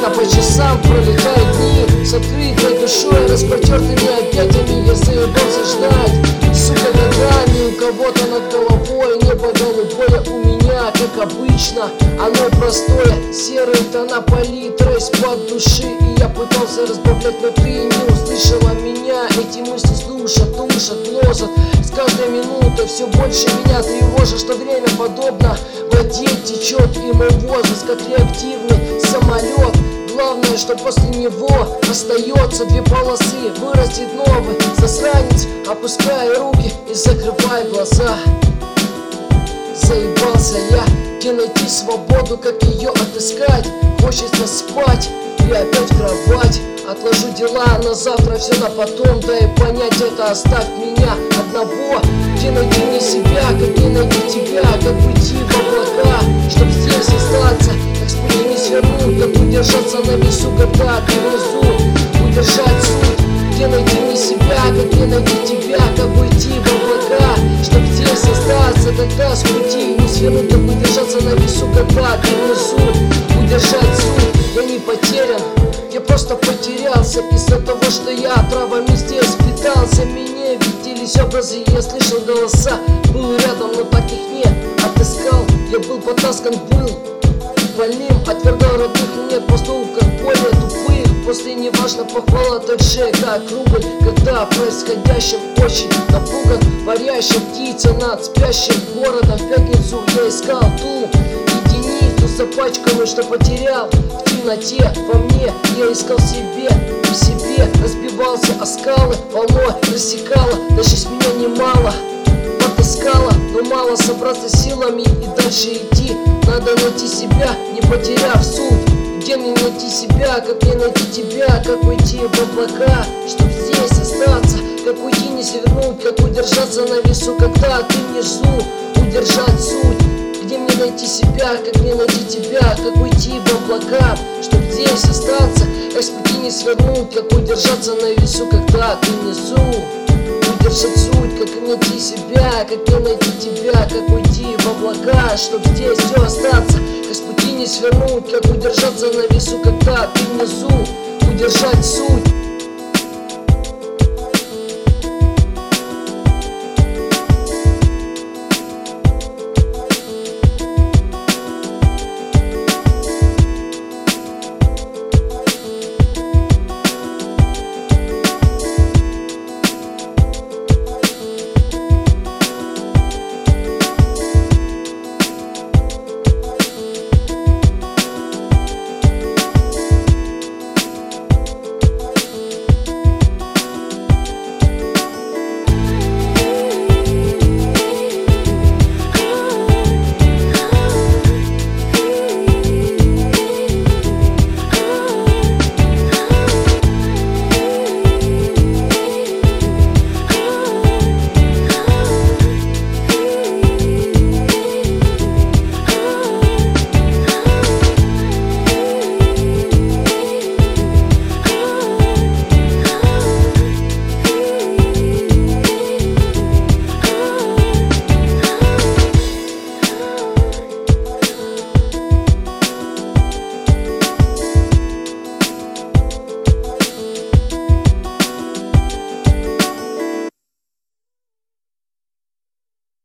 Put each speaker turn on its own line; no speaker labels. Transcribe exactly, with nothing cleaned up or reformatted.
по часам пролетают дни с открытой душой, распротертыми объятиями. Я заебался ждать, сука, годами. У кого-то над головой небо голубое, у меня, как обычно, оно простое. Серые тона палитры из-под души, и я пытался разбавлять, но ты не услышала меня. Эти мысли слушат, душат, гнозят. С каждой минутой все больше меня тревожит, что время подобно воде течет, и мой возраст, как реактивный самолет. Главное, что после него остается две полосы. Вырастет новый засранец, опускай руки и закрывай глаза. Заебался я, где найти свободу, как ее отыскать? Хочется спать и опять в кровать. Отложу дела на завтра, все на потом. Да и понять это, оставь меня одного. Где найти мне себя, как не найти тебя? Как уйти в облака, чтоб здесь остаться? Как с пути не свернуть, как удержаться на весу, когда ты внизу? Удержать суть. Где найти мне себя, как не найти тебя? Как уйти в облака, чтоб здесь остаться? Когда с пути не свернуть, как удержаться на весу, когда ты внизу? Удержать суть. Я не потерян, я просто потерялся из-за того, что я травами здесь питался. Мне виделись образы, я слышал голоса, был рядом, но так их не отыскал. Я был потаскан, был больным, от твердородных нет постов, как более тупых. После неважно похвала так же, как рубль, когда происходящим очень напуган. Парящая птица над спящим городом. В пятницу я искал ту единицу запачканную, что потерял в темноте. Во мне я искал себе, в себе разбивался о скалы. Волной рассекала, даже с меня немало потаскала, но мало собраться силами и дальше идти. Надо найти себя, не потеряв суть. Где мне найти себя, как мне найти тебя? Как уйти в облака, чтоб здесь остаться? Как уйти, не свернуть, как удержаться на весу, когда ты внизу? Удержать суть. Где мне найти себя, как мне найти тебя? Как уйти в облака, чтоб здесь остаться? Как с пути не свернуть, как удержаться на весу, когда ты внизу? Удержать суть, как найти себя, как мне найти тебя? Как уйти в облака, чтоб здесь все остаться? Как с пути не свернуть, как удержаться на весу, когда ты внизу? Удержать суть.